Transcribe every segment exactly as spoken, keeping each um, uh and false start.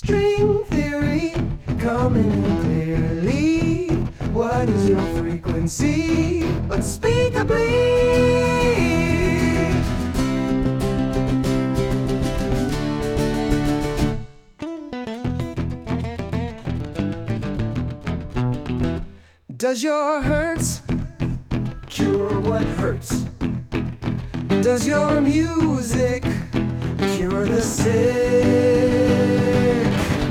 String theory, coming in clearly. What is your frequency? Unspeakably. Does your hurts cure what hurts? Does your music cure the sick?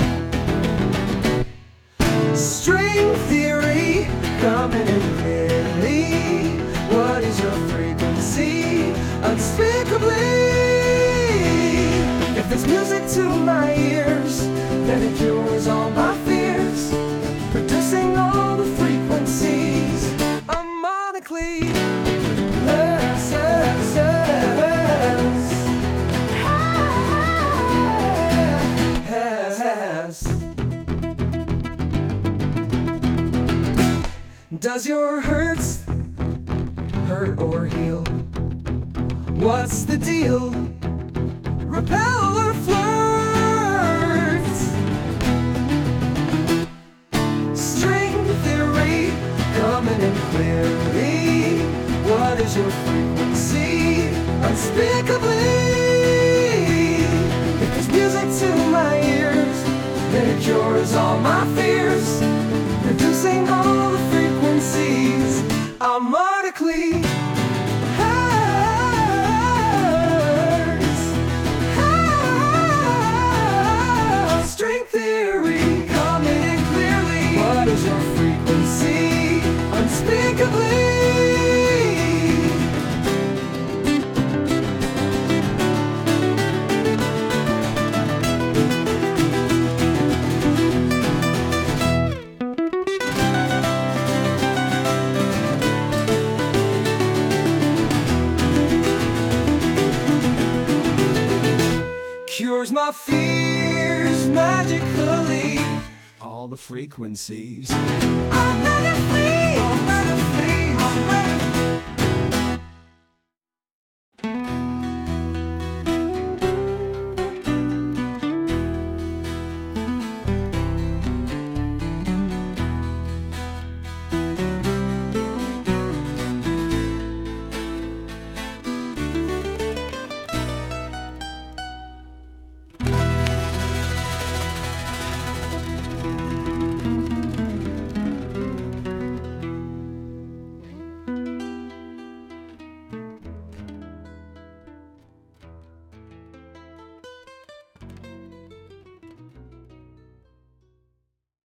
String theory, coming in clearly. What is your frequency? Unspeakably. If there's music to my ears, then it cures all my fears, producing all the frequencies harmonically. Yes, yes, yes. Yes, yes. Does your hurts hurt or heal? What's the deal? Repel or flirt? String theory, coming in clearly. What is your frequency? Unspeakably. If there's music to my ears, then it cures all my fears, reducing all the frequencies harmonically. Hertz, hertz. String theory, coming in clearly. What is your frequency? Unspeakably. Cures my fears magically. All the frequencies. I'm magically, I'm magically, I'm magically.